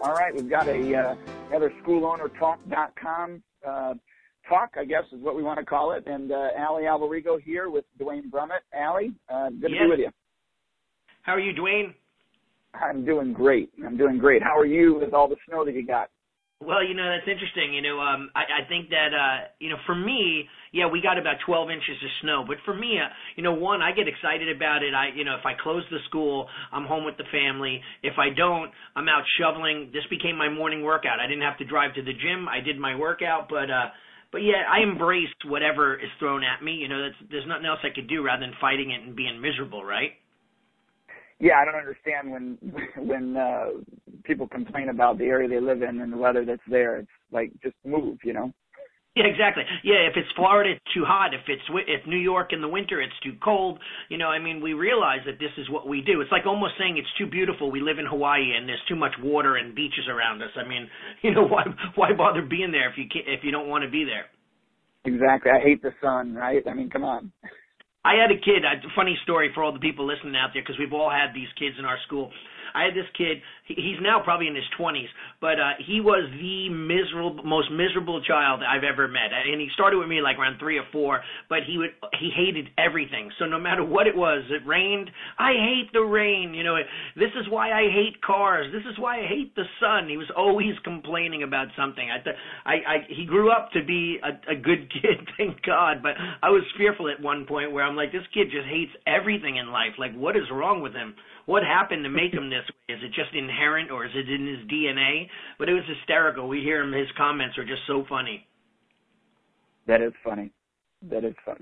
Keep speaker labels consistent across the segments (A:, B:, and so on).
A: All right, we've got another schoolownertalk.com talk, I guess is what we want to call it. And Allie Alberigo here with Dwayne Brummett. Allie, good to be with you.
B: How are you, Dwayne?
A: I'm doing great. How are you with all the snow that you got?
B: Well, that's interesting. I think that, for me, yeah, we got about 12 inches of snow. But for me, one, I get excited about it. If I close the school, I'm home with the family. If I don't, I'm out shoveling. This became my morning workout. I didn't have to drive to the gym. I did my workout, but yeah, I embraced whatever is thrown at me. There's nothing else I could do rather than fighting it and being miserable, right?
A: Yeah, I don't understand when people complain about the area they live in and the weather that's there. It's like, just move,
B: Yeah, exactly. Yeah, if it's Florida, it's too hot. If New York in the winter, it's too cold. We realize that this is what we do. It's like almost saying it's too beautiful. We live in Hawaii and there's too much water and beaches around us. Why bother being there if you don't want to be there?
A: Exactly. I hate the sun, right? Come on.
B: I had a kid, a funny story for all the people listening out there, because we've all had these kids in our school. I had this kid, he's now probably in his 20s, but he was the most miserable child I've ever met. And he started with me like around 3 or 4, but he hated everything. So no matter what it was, it rained, I hate the rain. This is why I hate cars. This is why I hate the sun. He was always complaining about something. He grew up to be a good kid, thank God, but I was fearful at one point where I'm like, this kid just hates everything in life. Like, what is wrong with him? What happened to make him this way? Is it just inherent, or is it in his DNA? But it was hysterical. We hear him, his comments are just so funny.
A: That is funny. I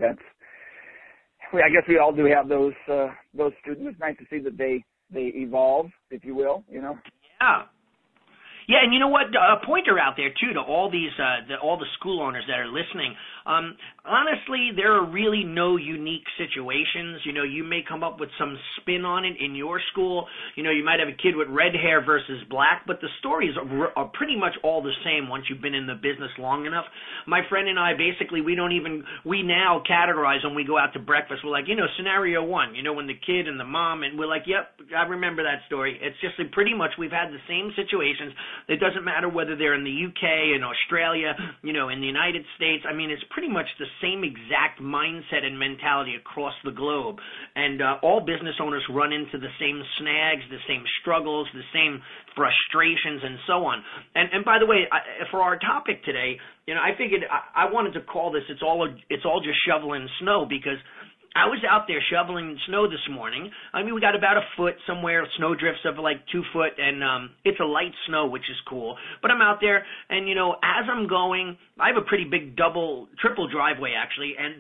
A: guess we all do have those students. It's nice to see that they evolve, if you will,
B: Yeah. Yeah, and you know what? A pointer out there, too, to all these, all the school owners that are listening. Honestly, there are really no unique situations. You may come up with some spin on it in your school. You might have a kid with red hair versus black, but the stories are pretty much all the same once you've been in the business long enough. My friend and I, basically, we now categorize when we go out to breakfast. We're like, scenario 1, when the kid and the mom, and we're like, yep, I remember that story. It's just that pretty much we've had the same situations. It doesn't matter whether they're in the UK, in Australia, in the United States. It's pretty much the same exact mindset and mentality across the globe. And all business owners run into the same snags, the same struggles, the same frustrations, and so on. And by the way, for our topic today, I figured I wanted to call this It's all just shoveling snow, because I was out there shoveling snow this morning. We got about a foot somewhere, snow drifts of like 2 foot, and it's a light snow, which is cool. But I'm out there, and as I'm going, I have a pretty big triple driveway actually, and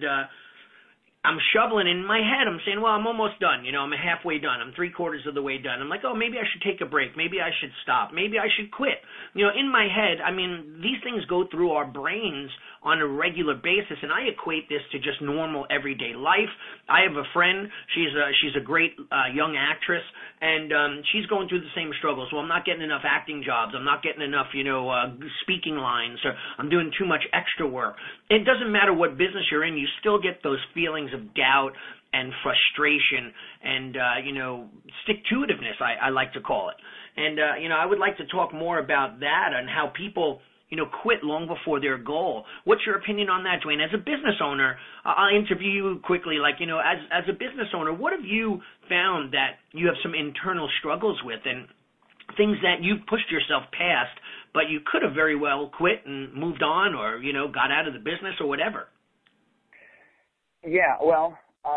B: I'm shoveling. In my head, I'm saying, well, I'm almost done. I'm halfway done. I'm 3/4 of the way done. I'm like, oh, maybe I should take a break. Maybe I should stop. Maybe I should quit. In my head, these things go through our brains on a regular basis, and I equate this to just normal everyday life. I have a friend. She's a great young actress, and she's going through the same struggles. Well, I'm not getting enough acting jobs. I'm not getting enough, speaking lines. Or I'm doing too much extra work. It doesn't matter what business you're in. You still get those feelings of doubt and frustration and, stick-to-itiveness, I like to call it. And, I would like to talk more about that and how people, quit long before their goal. What's your opinion on that, Dwayne? As a business owner, I'll interview you quickly. As a business owner, what have you found that you have some internal struggles with and things that you've pushed yourself past, but you could have very well quit and moved on or, got out of the business or whatever?
A: Yeah, well,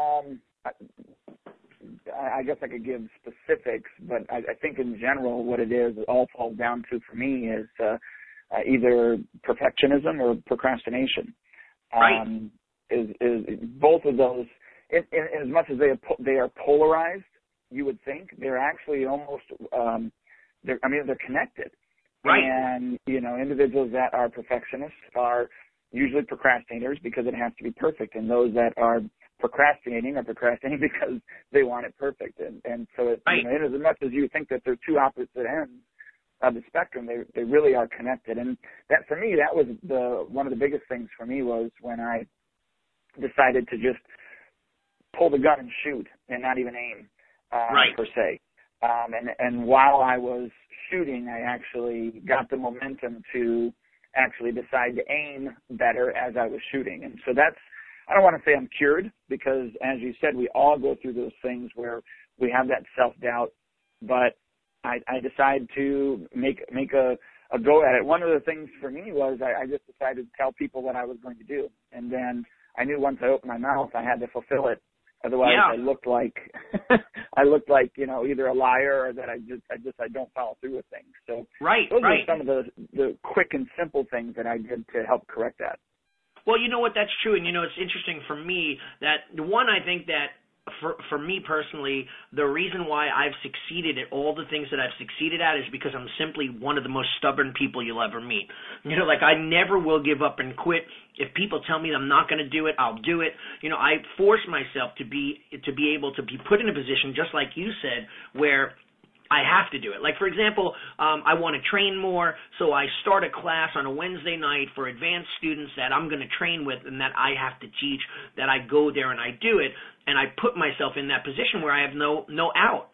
A: I guess I could give specifics, but I think in general what it all falls down to for me is either perfectionism or procrastination.
B: Right.
A: Is both of those, in as much as they are polarized, you would think they're actually almost they're connected.
B: Right.
A: And individuals that are perfectionists are usually procrastinators because it has to be perfect, and those that are procrastinating because they want it perfect. And so it's,
B: right.
A: In as much as you think that they're two opposite ends of the spectrum, they really are connected. And that, for me, that was one of the biggest things for me was when I decided to just pull the gun and shoot and not even aim,
B: right.
A: per se. And while I was shooting, I actually got the momentum to actually decide to aim better as I was shooting. And so I don't want to say I'm cured, because as you said, we all go through those things where we have that self-doubt, but I decided to make a go at it. One of the things for me was I just decided to tell people what I was going to do. And then I knew once I opened my mouth, I had to fulfill it. Otherwise, I looked like either a liar or that I don't follow through with things. So those are some of the quick and simple things that I did to help correct that.
B: Well, you know what, that's true. And, it's interesting for me that, one, I think that for me personally, the reason why I've succeeded at all the things that I've succeeded at is because I'm simply one of the most stubborn people you'll ever meet. I never will give up and quit. If people tell me I'm not going to do it, I'll do it. I force myself to be able to be put in a position, just like you said, where I have to do it. Like, for example, I want to train more, so I start a class on a Wednesday night for advanced students that I'm going to train with and that I have to teach, that I go there and I do it, and I put myself in that position where I have no out.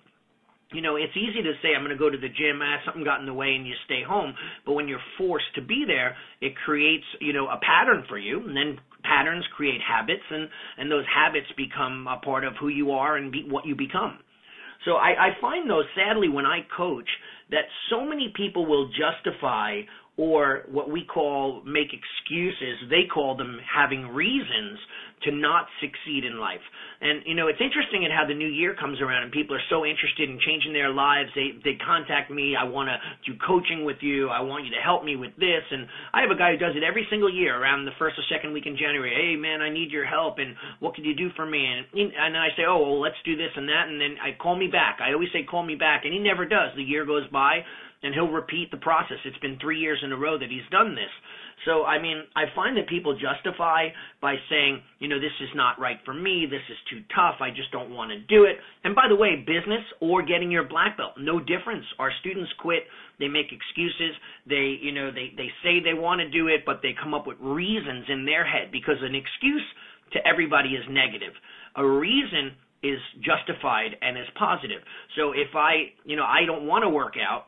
B: It's easy to say I'm going to go to the gym, something got in the way, and you stay home. But when you're forced to be there, it creates, a pattern for you, and then patterns create habits, and those habits become a part of who you are and what you become. So I find, though, sadly, when I coach, that so many people will justify, or what we call make excuses. They call them having reasons to not succeed in life. And, it's interesting at how the new year comes around and people are so interested in changing their lives. They contact me. I want to do coaching with you. I want you to help me with this. And I have a guy who does it every single year around the first or second week in January. Hey, man, I need your help, and what can you do for me? And then I say, oh, well, let's do this and that. And then call me back. I always say call me back, and he never does. The year goes by, and he'll repeat the process. It's been 3 years in a row that he's done this. So, I find that people justify by saying, this is not right for me, this is too tough, I just don't want to do it. And by the way, business or getting your black belt, no difference. Our students quit, they make excuses, they say they want to do it, but they come up with reasons in their head, because an excuse to everybody is negative. A reason is justified and is positive. So if I don't want to work out,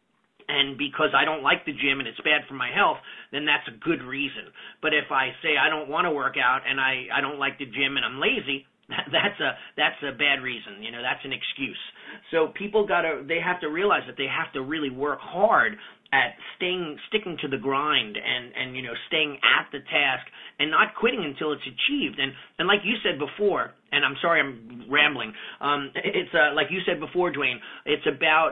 B: and because I don't like the gym and it's bad for my health, then that's a good reason. But if I say I don't want to work out and I don't like the gym and I'm lazy, that's a bad reason. That's an excuse. So people they have to realize that they have to really work hard at sticking to the grind and staying at the task and not quitting until it's achieved. And like you said before, and I'm sorry I'm rambling, it's like you said before, Dwayne, it's about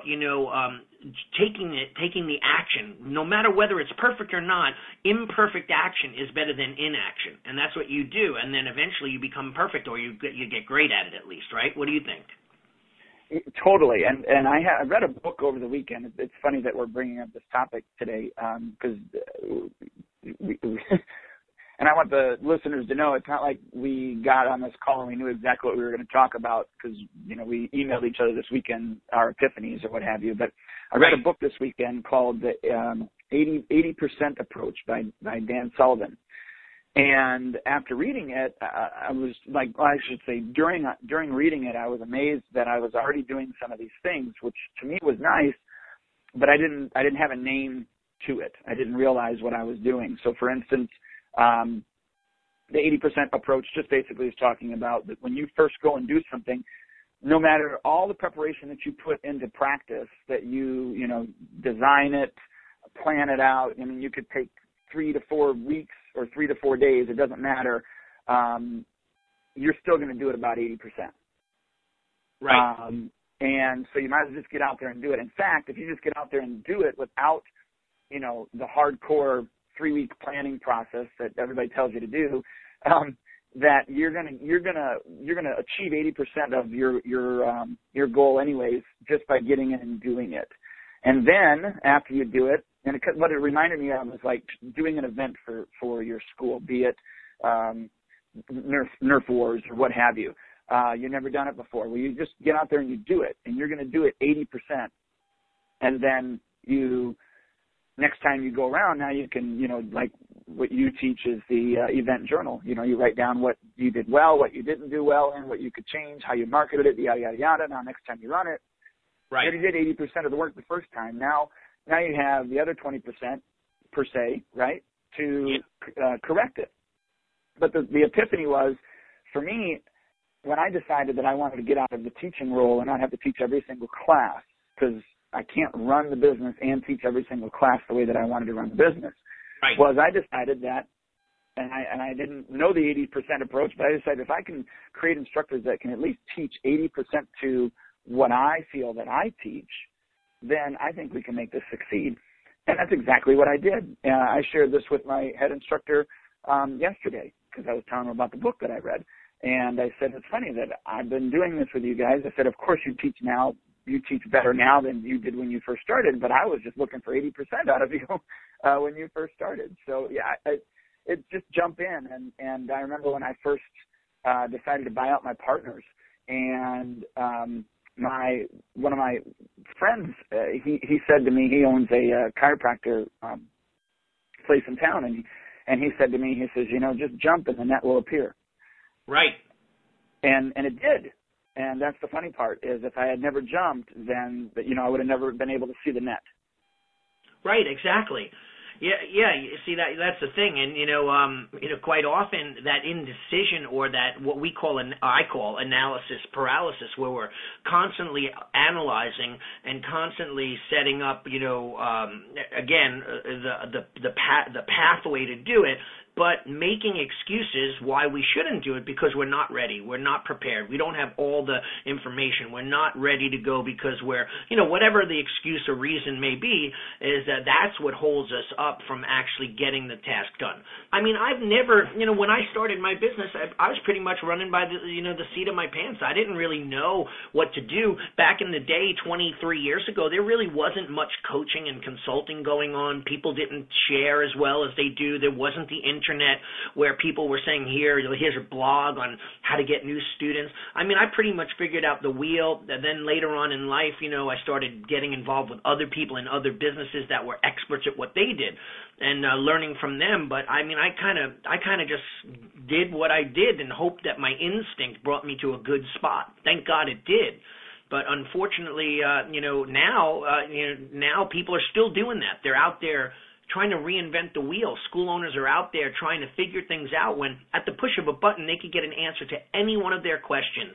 B: taking the action. No matter whether it's perfect or not, imperfect action is better than inaction, and that's what you do. And then eventually you become perfect, or you get great at it, at least, right? What do you think?
A: Totally. And I read a book over the weekend. It's funny that we're bringing up this topic today, because and I want the listeners to know it's not like we got on this call and we knew exactly what we were going to talk about, because we emailed each other this weekend our epiphanies or what have you. But I read a book this weekend called the 80% Approach by Dan Sullivan. And after reading it, I was like, well, I should say during reading it, I was amazed that I was already doing some of these things, which to me was nice, but I didn't have a name to it. I didn't realize what I was doing. So for instance, the 80% approach just basically is talking about that when you first go and do something, no matter all the preparation that you put into practice, that you design it, plan it out. You could take 3 to 4 weeks or 3 to 4 days, it doesn't matter. You're still going to do it about 80%.
B: Right.
A: And so you might as well just get out there and do it. In fact, if you just get out there and do it without, the hardcore 3-week planning process that everybody tells you to do, that you're gonna achieve 80% of your goal anyways, just by getting in and doing it. And then after you do it, and what it reminded me of was like doing an event for your school, be it Nerf Wars or what have you. You've never done it before. Well, you just get out there and you do it, and you're going to do it 80%. And then next time you go around, now you can, like what you teach is the event journal. You write down what you did well, what you didn't do well, and what you could change, how you marketed it, yada, yada, yada. Now next time you run it,
B: Right.
A: You already did 80% of the work the first time. Now you have the other 20% per se, right, to correct it. But the epiphany was, for me, when I decided that I wanted to get out of the teaching role and not have to teach every single class, because I can't run the business and teach every single class the way that I wanted to run the business,
B: right.
A: was I decided that, and I didn't know the 80% approach, but I decided if I can create instructors that can at least teach 80% to what I feel that I teach, then I think we can make this succeed. And that's exactly what I did. I shared this with my head instructor yesterday because I was telling him about the book that I read. And I said, it's funny that I've been doing this with you guys. I said, of course you teach better now than you did when you first started, but I was just looking for 80% out of you when you first started. So, yeah, it's just jump in. And I remember when I first decided to buy out my partners, and one of my friends, he said to me, he owns a chiropractor place in town, and he said to me, he says, just jump and the net will appear.
B: Right.
A: And it did. And that's the funny part, is if I had never jumped, then I would have never been able to see the net.
B: Right, exactly. Yeah. You see, that's the thing, and quite often that indecision, or that what I call analysis paralysis, where we're constantly analyzing and constantly setting up, again, the pathway to do it, but making excuses why we shouldn't do it because we're not ready, we're not prepared, we don't have all the information, we're not ready to go because we're, whatever the excuse or reason may be, is that's what holds us up from actually getting the task done. I mean, I've never, when I started my business, I was pretty much running by the seat of my pants. I didn't really know what to do. Back in the day, 23 years ago, there really wasn't much coaching and consulting going on. People didn't share as well as they do. There wasn't the internet where people were saying, here's a blog on how to get new students. I mean, I pretty much figured out the wheel. And then later on in life, I started getting involved with other people in other businesses that were experts at what they did, and learning from them. But I mean, I kind of just did what I did and hoped that my instinct brought me to a good spot. Thank God it did. But unfortunately, now people are still doing that. They're out there trying to reinvent the wheel. School owners are out there trying to figure things out when at the push of a button they could get an answer to any one of their questions.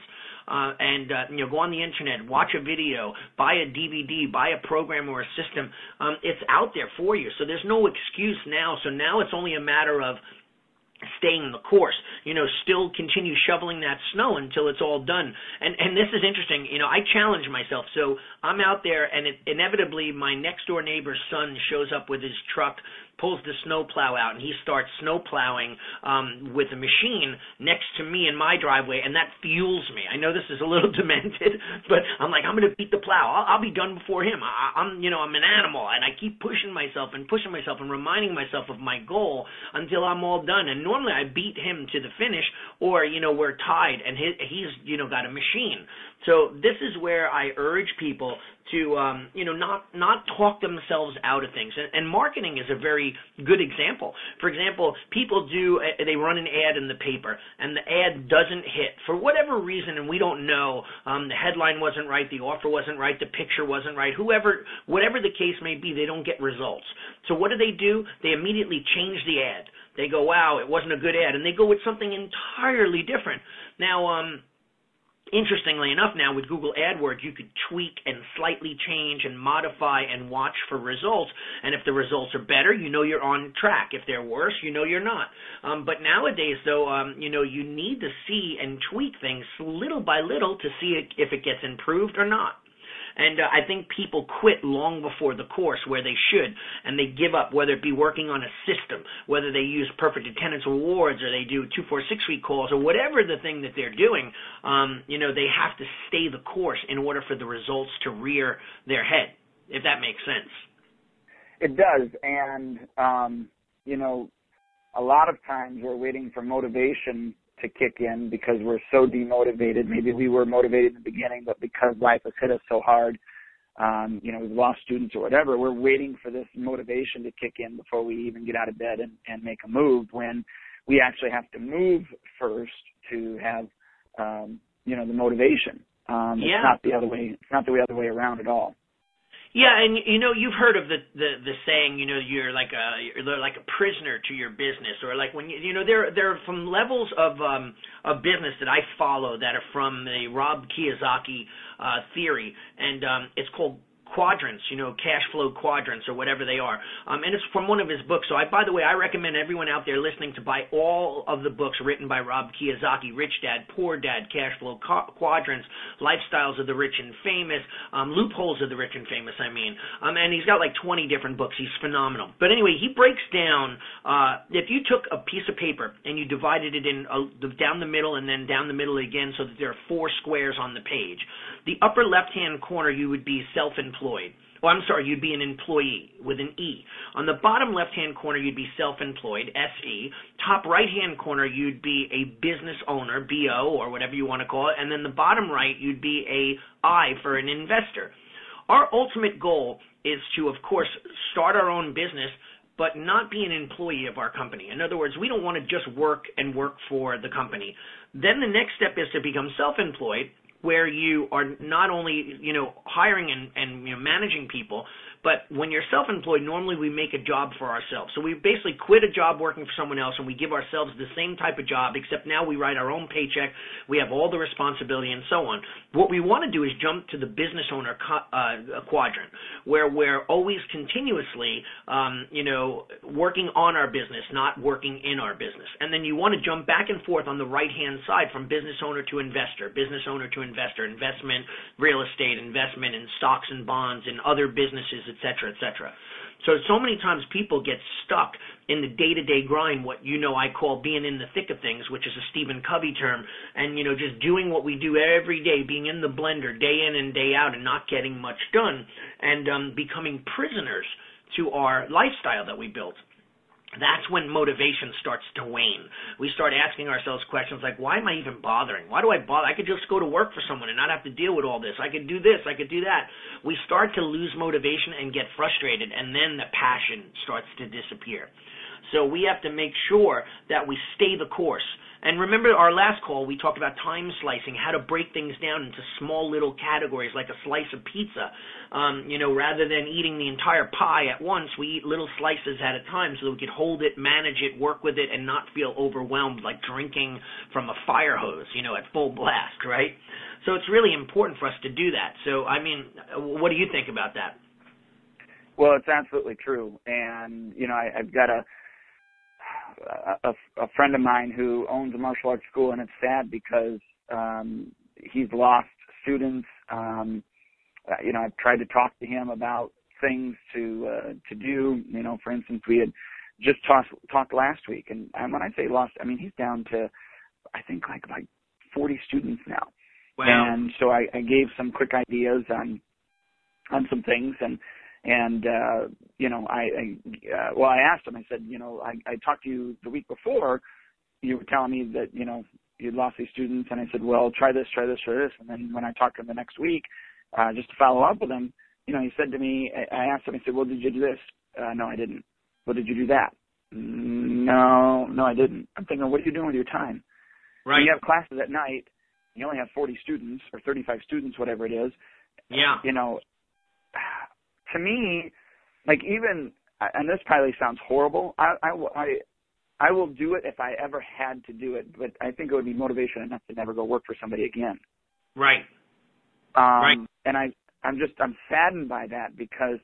B: Go on the internet, watch a video, buy a DVD, buy a program or a system. It's out there for you. So there's no excuse now. So now it's only a matter of staying the course, still continue shoveling that snow until it's all done. And this is interesting, I challenge myself. So I'm out there, and inevitably my next door neighbor's son shows up with his truck, pulls the snow plow out, and he starts snow plowing with a machine next to me in my driveway, and that fuels me. I know this is a little demented, but I'm like, I'm going to beat the plow. I'll be done before him. I'm an animal, and I keep pushing myself and reminding myself of my goal until I'm all done. And normally I beat him to the finish, or we're tied, and he's got a machine. So this is where I urge people to not talk themselves out of things. And marketing is a very good example. For example, people they run an ad in the paper, and the ad doesn't hit for whatever reason, and we don't know. The headline wasn't right, the offer wasn't right, the picture wasn't right. Whatever the case may be, they don't get results. So what do? They immediately change the ad. They go, wow, it wasn't a good ad, and they go with something entirely different. Now, interestingly enough, now with Google AdWords, you could tweak and slightly change and modify and watch for results. And if the results are better, you're on track. If they're worse, you're not. But nowadays, though, you need to see and tweak things little by little to see if it gets improved or not. And I think people quit long before the course where they should, and they give up, whether it be working on a system, whether they use perfect attendance awards, or they do 2, 4, 6-week calls, or whatever the thing that they're doing. They have to stay the course in order for the results to rear their head, if that makes sense.
A: It does, and a lot of times we're waiting for motivation to kick in because we're so demotivated. Maybe we were motivated in the beginning, but because life has hit us so hard, we've lost students or whatever, we're waiting for this motivation to kick in before we even get out of bed and make a move, when we actually have to move first to have, the motivation. It's not the other way. It's not the other way around at all.
B: Yeah, and you've heard of the saying, you're like a prisoner to your business, or like when there are from levels of business that I follow that are from the Rob Kiyosaki theory, and it's called quadrants, cash flow quadrants or whatever they are. And it's from one of his books. So by the way, I recommend everyone out there listening to buy all of the books written by Rob Kiyosaki: Rich Dad, Poor Dad, Cash Flow Quadrants, Lifestyles of the Rich and Famous, Loopholes of the Rich and Famous, and he's got like 20 different books. He's phenomenal. But anyway, he breaks down, if you took a piece of paper and you divided it in down the middle and then down the middle again so that there are 4 squares on the page, the upper left-hand corner you would be self-employed. You'd be an employee with an E. On the bottom left-hand corner, you'd be self-employed, S-E. Top right-hand corner, you'd be a business owner, B-O, or whatever you want to call it. And then the bottom right, you'd be a I for an investor. Our ultimate goal is to, of course, start our own business, but not be an employee of our company. In other words, we don't want to just work for the company. Then the next step is to become self-employed, where you are not only, hiring and managing people, but when you're self-employed, normally we make a job for ourselves. So we basically quit a job working for someone else, and we give ourselves the same type of job, except now we write our own paycheck, we have all the responsibility, and so on. What we want to do is jump to the business owner quadrant, where we're always continuously, working on our business, not working in our business. And then you want to jump back and forth on the right-hand side from business owner to investor, business owner to investor, investment, real estate, investment in stocks and bonds and other businesses, et cetera, et cetera. So many times people get stuck in the day-to-day grind, what I call being in the thick of things, which is a Stephen Covey term, and, just doing what we do every day, being in the blender day in and day out and not getting much done, and becoming prisoners to our lifestyle that we built. That's when motivation starts to wane. We start asking ourselves questions like, why am I even bothering? Why do I bother? I could just go to work for someone and not have to deal with all this. I could do this. I could do that. We start to lose motivation and get frustrated, and then the passion starts to disappear. So we have to make sure that we stay the course. And remember our last call, we talked about time slicing, how to break things down into small little categories like a slice of pizza. Rather than eating the entire pie at once, we eat little slices at a time so that we could hold it, manage it, work with it, and not feel overwhelmed like drinking from a fire hose, at full blast, right? So it's really important for us to do that. So, what do you think about that?
A: Well, it's absolutely true. And, I've got a friend of mine who owns a martial arts school, and it's sad because he's lost students. I've tried to talk to him about things to do. For instance, we had just talked last week, and when I say lost, he's down to, I think, like 40 students now.
B: Wow.
A: And so I gave some quick ideas on some things, and I asked him, I said, I talked to you the week before, you were telling me that, you'd lost these students, and I said, well, try this. And then when I talked to him the next week, just to follow up with him, he said to me, I asked him, I said, well, did you do this? No, I didn't. Well, did you do that? No, I didn't. I'm thinking, what are you doing with your time?
B: Right.
A: When you have classes at night, you only have 40 students or 35 students, whatever it is.
B: Yeah.
A: To me, like, even, and this probably sounds horrible, I will do it if I ever had to do it, but I think it would be motivation enough to never go work for somebody again.
B: Right.
A: Right. And I'm saddened by that because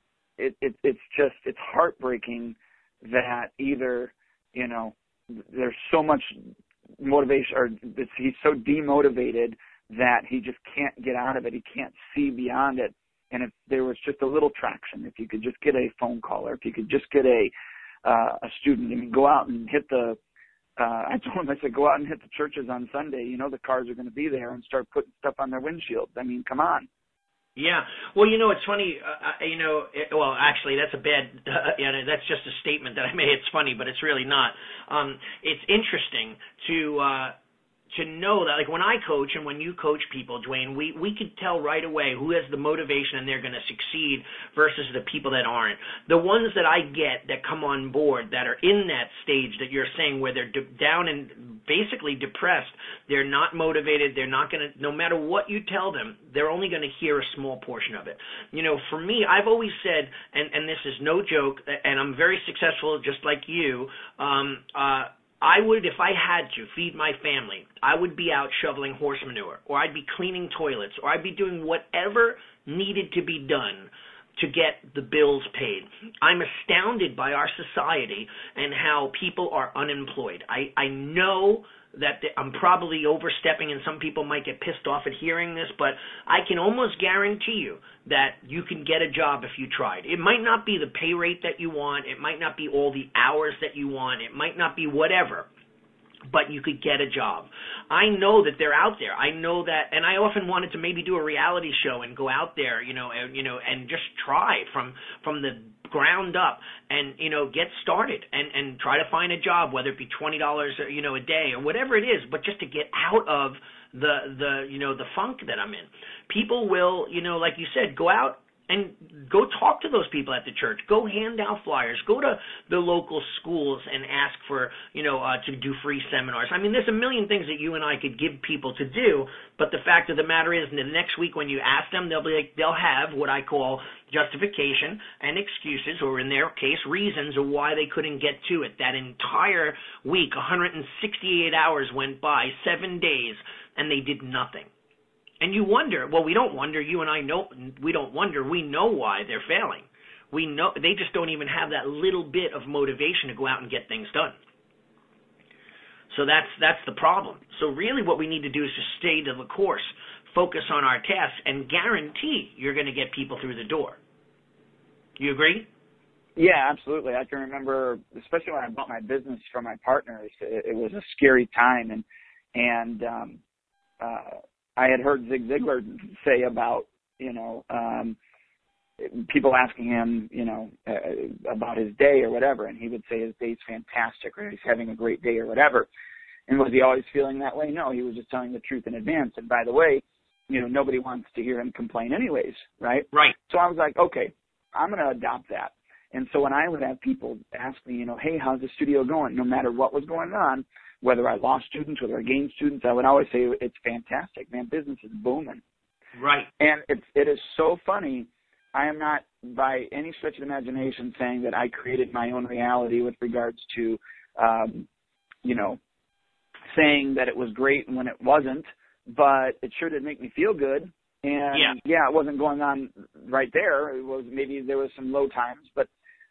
A: it's heartbreaking that either, there's so much motivation, or he's so demotivated that he just can't get out of it. He can't see beyond it. And if there was just a little traction, if you could just get a phone call, or if you could just get a student, go out and hit I told him, I said, go out and hit the churches on Sunday. The cars are going to be there, and start putting stuff on their windshields. Come on.
B: Yeah. Well, it's funny, actually, that's a bad, that's just a statement that I made. It's funny, but it's really not. It's interesting to to know that, like when I coach and when you coach people, Dwayne, we could tell right away who has the motivation and they're going to succeed versus the people that aren't. The ones that I get that come on board that are in that stage that you're saying where they're down and basically depressed, they're not motivated, they're not going to, no matter what you tell them, they're only going to hear a small portion of it. You know, for me, I've always said, and this is no joke, and I'm very successful just like you, I would, if I had to feed my family, I would be out shoveling horse manure, or I'd be cleaning toilets, or I'd be doing whatever needed to be done to get the bills paid. I'm astounded by our society and how people are unemployed. I know that I'm probably overstepping and some people might get pissed off at hearing this, but I can almost guarantee you that you can get a job if you tried. It might not be the pay rate that you want. It might not be all the hours that you want. It might not be whatever, but you could get a job. I know that they're out there. I know that, and I often wanted to maybe do a reality show and go out there, and just try from the ground up and, get started and try to find a job, whether it be $20, a day or whatever it is, but just to get out of the funk that I'm in. People will, like you said, go out and go talk to those people at the church. Go hand out flyers. Go to the local schools and ask for, to do free seminars. I mean, there's a million things that you and I could give people to do, but the fact of the matter is, the next week when you ask them, they'll have what I call justification and excuses, or in their case, reasons of why they couldn't get to it. That entire week, 168 hours went by, 7 days, and they did nothing. And you wonder, well, we don't wonder, you and I know, we don't wonder, we know why they're failing. We know, they just don't even have that little bit of motivation to go out and get things done. So that's the problem. So really what we need to do is just stay to the course, focus on our tasks, and guarantee you're going to get people through the door. You agree?
A: Yeah, absolutely. I can remember, especially when I bought my business from my partners, it was a scary time, and I had heard Zig Ziglar say about, people asking him, about his day or whatever, and he would say his day's fantastic, or he's having a great day or whatever. And was he always feeling that way? No, he was just telling the truth in advance. And by the way, nobody wants to hear him complain anyways, right?
B: Right.
A: So I was like, okay, I'm going to adopt that. And so when I would have people ask me, hey, how's the studio going? No matter what was going on, whether I lost students, whether I gained students, I would always say, it's fantastic, man. Business is booming.
B: Right.
A: And it is so funny. I am not by any stretch of the imagination saying that I created my own reality with regards to, saying that it was great when it wasn't, but it sure did make me feel good. And yeah, it wasn't going on right there. It was, maybe there was some low times, but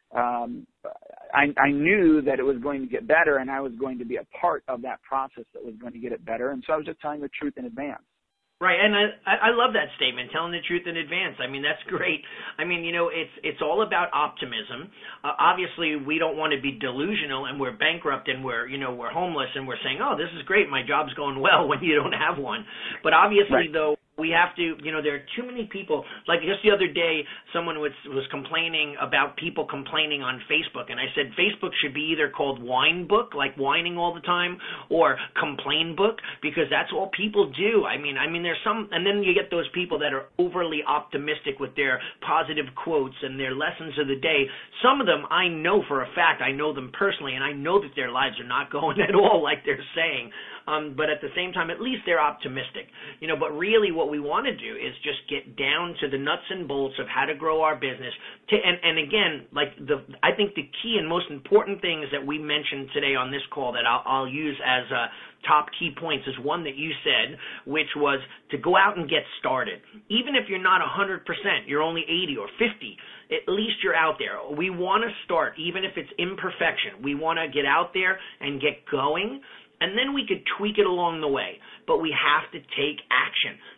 A: I knew that it was going to get better, and I was going to be a part of that process that was going to get it better. And so I was just telling the truth in advance.
B: Right, and I love that statement, telling the truth in advance. I mean, that's great. I mean, it's all about optimism. Obviously, we don't want to be delusional, and we're bankrupt, and we're homeless, and we're saying, oh, this is great, my job's going well, when you don't have one. But obviously, though, we have to, there are too many people. Like just the other day, someone was complaining about people complaining on Facebook, and I said Facebook should be either called Whine Book, like whining all the time, or Complain Book, because that's all people do. I mean, there's some, and then you get those people that are overly optimistic with their positive quotes and their lessons of the day. Some of them I know for a fact, I know them personally, and I know that their lives are not going at all like they're saying. But at the same time, at least they're optimistic. But really what we want to do is just get down to the nuts and bolts of how to grow our business. And again, I think the key and most important things that we mentioned today on this call that I'll use as top key points is one that you said, which was to go out and get started. Even if you're not 100%, you're only 80 or 50, at least you're out there. We want to start, even if it's imperfection. We want to get out there and get going. And then we could tweak it along the way. But we have to take action.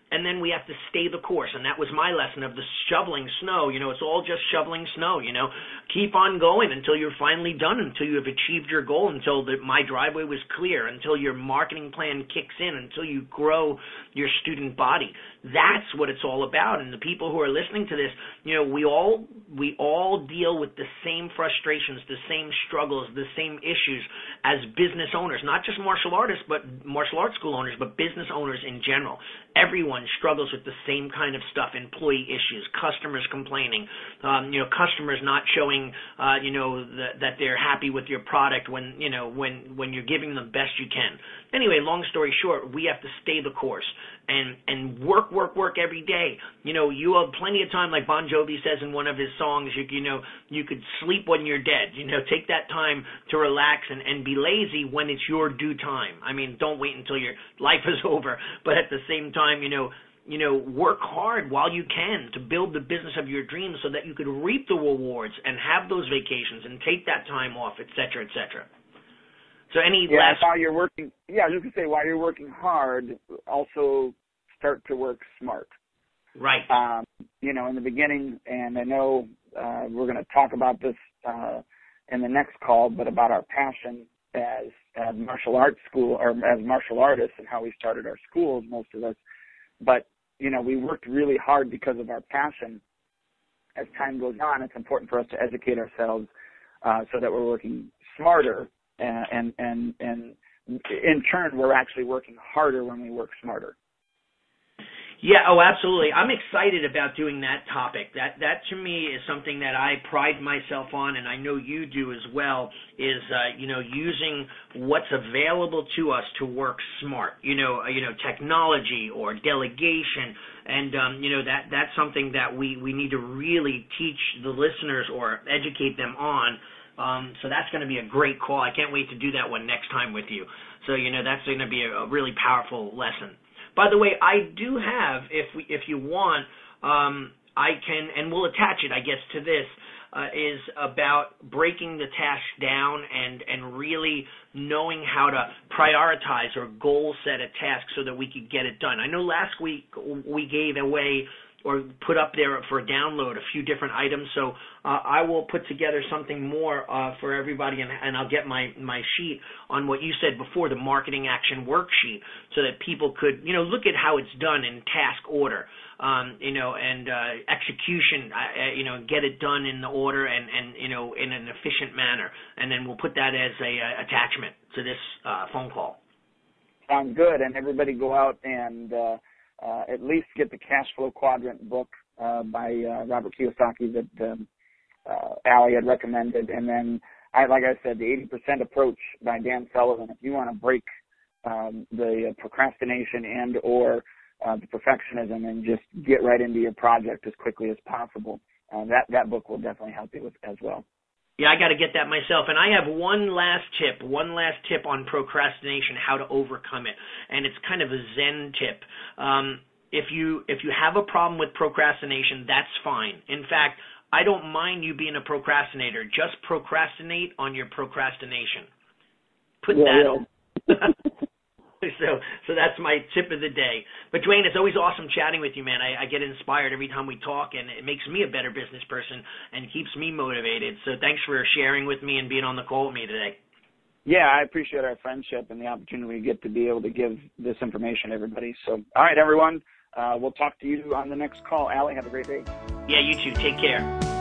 B: and then we have to stay the course. And that was my lesson of the shoveling snow. It's all just shoveling snow. Keep on going until you're finally done, until you have achieved your goal, until my driveway was clear, until your marketing plan kicks in, until you grow your student body. That's what it's all about. And the people who are listening to this, we all deal with the same frustrations, the same struggles, the same issues as business owners, not just martial artists, but martial arts school owners, but business owners in general. Everyone struggles with the same kind of stuff: employee issues, customers complaining, customers not showing, that they're happy with your product when you're giving them the best you can. Anyway, long story short, we have to stay the course and work every day. You have plenty of time, like Bon Jovi says in one of his songs. You could sleep when you're dead. Take that time to relax and be lazy when it's your due time. I mean, don't wait until your life is over, but at the same time, work hard while you can to build the business of your dreams so that you could reap the rewards and have those vacations and take that time off, et cetera, et cetera. So
A: while you're working, I was just going to say, while you're working hard, also start to work smart.
B: Right.
A: In the beginning, and I know we're going to talk about this in the next call, but about our passion as martial arts school, or as martial artists, and how we started our schools, most of us. But, we worked really hard because of our passion. As time goes on, it's important for us to educate ourselves so that we're working smarter. And in turn, we're actually working harder when we work smarter.
B: Yeah, oh, absolutely. I'm excited about doing that topic. That to me is something that I pride myself on, and I know you do as well, is, using what's available to us to work smart, technology or delegation. And, that's something that we need to really teach the listeners or educate them on. So that's going to be a great call. I can't wait to do that one next time with you. So, that's going to be a really powerful lesson. By the way, I do have, if you want, I can, and we'll attach it, I guess, to this, is about breaking the task down and really knowing how to prioritize or goal set a task so that we could get it done. I know last week we gave away or put up there for download a few different items, so I will put together something more for everybody, and I'll get my sheet on what you said before, the marketing action worksheet, so that people could, look at how it's done in task order, and execution, get it done in the order and in an efficient manner, and then we'll put that as a attachment to this phone call.
A: Sounds good, and everybody go out and at least get the Cash Flow Quadrant book by Robert Kiyosaki that Allie had recommended. And then, like I said, the 80% Approach by Dan Sullivan. If you want to break the procrastination and or the perfectionism and just get right into your project as quickly as possible, that book will definitely help you with as well.
B: Yeah, I got to get that myself. And I have one last tip on procrastination, how to overcome it. And it's kind of a Zen tip. If you have a problem with procrastination, that's fine. In fact, I don't mind you being a procrastinator. Just procrastinate on your procrastination. Put that. So that's my tip of the day. But Dwayne, it's always awesome chatting with you, man. I get inspired every time we talk, and it makes me a better business person and keeps me motivated. So thanks for sharing with me and being on the call with me today.
A: Yeah, I appreciate our friendship and the opportunity we get to be able to give this information to everybody. So, all right, everyone, we'll talk to you on the next call. Allie, have a great day.
B: Yeah, you too. Take care.